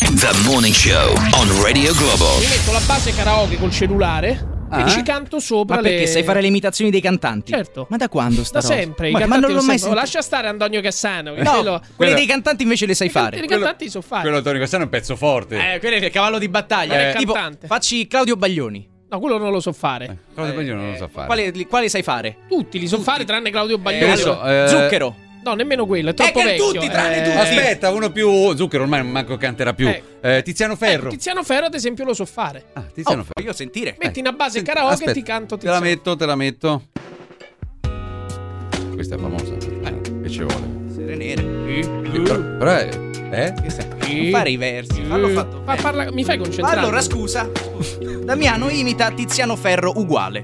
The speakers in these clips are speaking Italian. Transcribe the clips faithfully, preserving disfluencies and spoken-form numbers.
The Morning Show on Radio Globo. Mi metto la base karaoke col cellulare Ah. e ci canto sopra. Ma perché le... sai fare le imitazioni dei cantanti? Certo. Ma da quando sta Da roba? sempre. I Ma, ma cantanti non l'ho lo mai sanno. sentito. Lascia stare Antonio Cassano. che No, quello... quelli quello- dei cantanti invece le sai I can- fare. I cantanti li so fare. Quello Antonio Cassano è un pezzo forte. Eh, quello è il cavallo di battaglia. Non è Eh, tipo, cantante. facci Claudio Baglioni. No, quello non lo so fare. Claudio Baglioni non lo sa fare. Quale, li- quale sai fare? Tutti li so fare tranne Claudio Che Baglioni. ne so, eh, Zucchero. No, nemmeno quello, è troppo Eh, che vecchio. tutti, tranne Eh, tutti. Aspetta, uno più. Zucchero ormai manco canterà più. Eh. Eh, Tiziano Ferro. Ecco, Tiziano Ferro, ad esempio, lo so fare. Ah, Tiziano Oh, Ferro. voglio sentire. Metti una base Senti, karaoke aspetta, e ti canto Te la Tiziano. metto, te la metto. Questa è famosa. Eh, che ci vuole? Sere nere. Però, però è. Eh? Non fare i versi, fallo fatto Fa- bene. parla- mi fai concentrare? Allora, scusa. Damiano imita Tiziano Ferro uguale.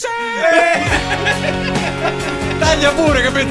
Taglia pure, capito?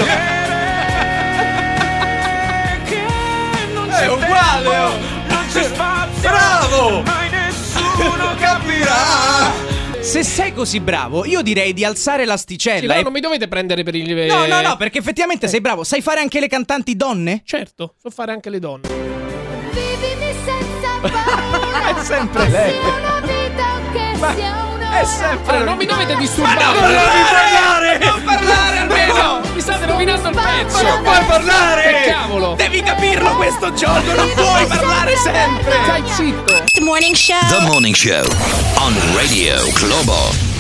È uguale, oh! Bravo! Nessuno capirà! Se sei così bravo, io direi di alzare Sì, l'asticella. però e- non mi dovete prendere per il... No, no, no, perché effettivamente sei bravo. Sai fare anche le cantanti donne? Certo, so fare anche le donne. Vivimi senza paura. È sempre lei. Sia una vita o che sia un'ora. È sempre Allora, non mi dovete disturbare. Ma no, non devi parlare! Non parlare almeno! Mi state rovinando il pezzo! Non puoi parlare! Che cavolo! Devi capirlo questo gioco, non puoi parlare sempre! Stai zitto! The Morning Show on Radio Globo.